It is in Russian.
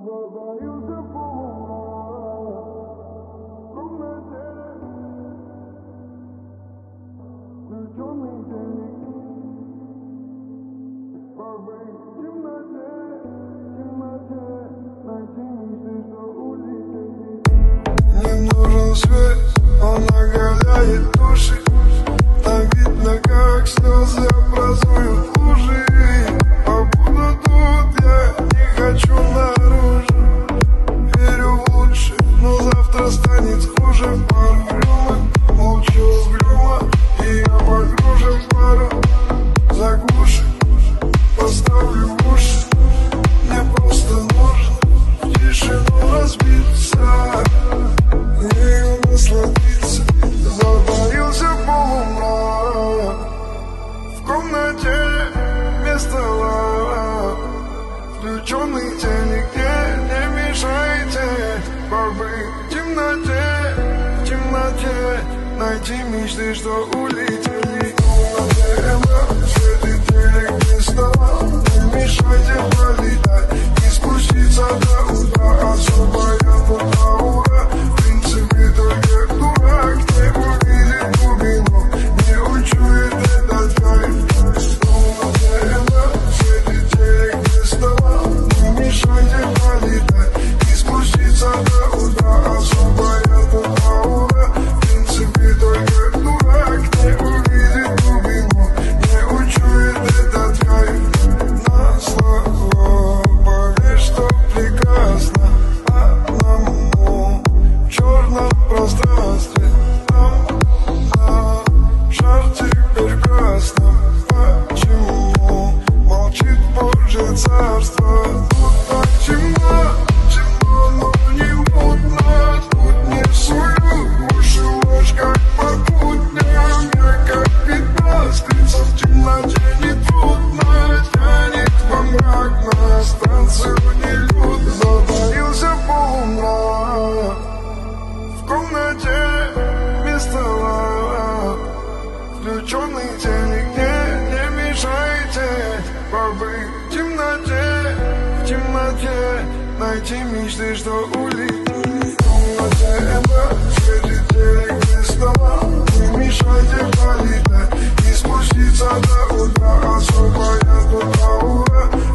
Не нужен свет, он оголяет души. Там видно, как слезы образуют лужи. Побуду тут, я не хочу наружу. Верю в лучшее, но завтра станет хуже. Пару рюмок, молчу угрюмо, и я погружен в пару. Заглуши, поставлю в уши. Мне просто нужно в тишину разбиться, ею насладиться. Затаился полумрак, в комнате вместо лава. Включенный телек, не мешайте побыть в темноте, найти мечты, что улетели. В светит телек без стола, не мешайте пролетать и спуститься до утра. Особая тут аура, в принципе только дурак не увидит глубину, не учует этот кайф. В светит телек без стола, не мешайте пролетать и спуститься до утра. Особая тут аура, в принципе только дурак не увидит глубину, не учует этот кайф. На слова поверь, что прекрасно одному в черном пространстве. Там на шар теперь красным. Почему молчит Божье царство? Тут так темно, но не мутно. Тут не сую уши ложь, как по будням. Я как пятно, скрыться в темноте нетрудно. Тянет во мрак, на станцию нелюдно. Затаился полумрак, в комнате вместо лава. Включенный телек, не мешайте побыть в темноте, найти мечты, что улетели. В комнате светит телек без стола, не мешайте пролетать и спуститься до утра. Особая тут аура,